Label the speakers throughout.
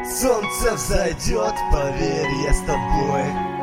Speaker 1: Солнце взойдет, поверь, я с тобой.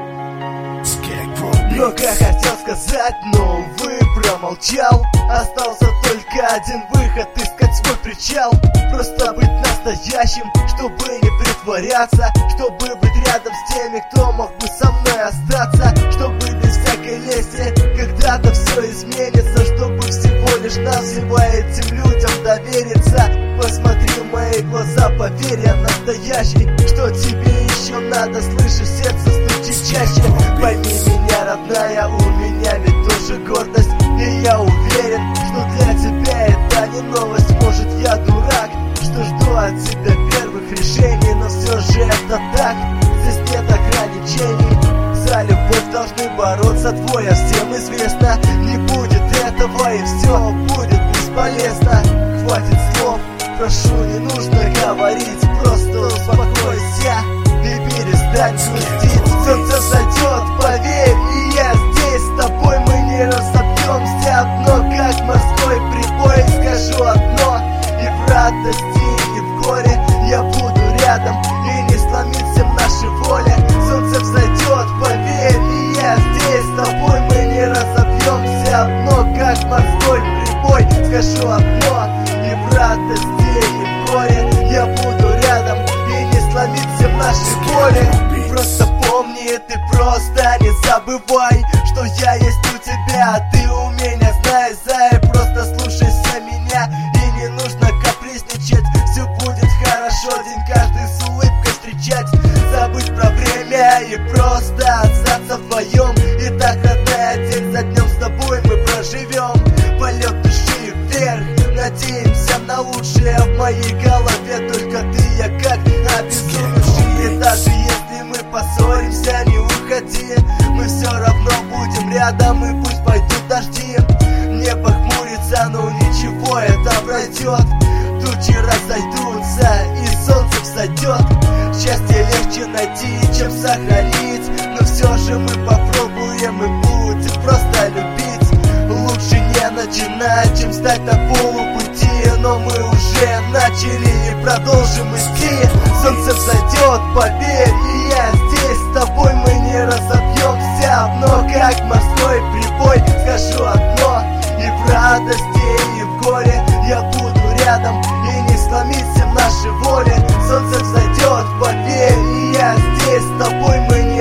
Speaker 1: Много хотел сказать, но, увы, промолчал. Остался только один выход, искать свой причал. Просто быть настоящим, чтобы не притворяться, чтобы быть рядом с теми, кто мог бы со мной остаться, чтобы без всякой лести когда-то все изменится, чтобы всего лишь навсего этим людям довериться. Посмотри в мои глаза, поверь, я настоящий. Что тебе еще надо, слышишь, сердце стучит чаще. Пойми меня, родная, у меня ведь тоже гордость. И я уверен, что для тебя это не новость. Может, я дурак, что жду от тебя первых решений, но все же это так, здесь нет ограничений. За любовь должны бороться двое, всем известно. Не будет этого и все будет бесполезно. Хватит слов, прошу, не нужно говорить, просто успокойся и перестань грустить. Солнце взойдет, поверь, и я здесь с тобой, мы не разобьемся одно, как морской прибой. Скажу одно, и в радости, и в горе я буду рядом, и не сломит всем нашей воле. Солнце взойдет, поверь, и я здесь с тобой, мы не разобьемся одно, как морской прибой. Скажу одно, и в радости, и в горе я буду рядом, и не сломит всем нашей воли. Просто помни, ты просто не забывай, что я есть у тебя, а ты у меня, знай, зай. Просто слушайся меня, и не нужно капризничать, все будет хорошо, день каждый с улыбкой встречать. Забыть про время и просто остаться вдвоем. И так, родная, день за днем с тобой мы проживем. Полет души вверх, надеемся на лучшее. В моей голове только ты, я как обезумевший. И даже если мы поссоримся, не уходи, мы все равно будем рядом, и пусть пойдут дожди. Небо хмурится, но ничего, это пройдет. Тучи разойдутся, и солнце взойдет. Счастье легче найти, чем сохранить, но все же мы попробуем и будем просто любить. Лучше не начинать, чем стать на полупути, но мы уже начали и продолжим идти. Солнце взойдет, поверь, и я здесь с тобой, мы не разобьемся одно, как морской прибой. Скажу одно, и в радости, и в горе я буду рядом, и не сломит всем нашей воли. Солнце взойдет, поверь, и я здесь с тобой, мы не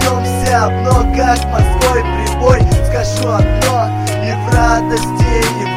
Speaker 1: разобьемся одно, как морской прибой. Скажу одно, и в радости, и в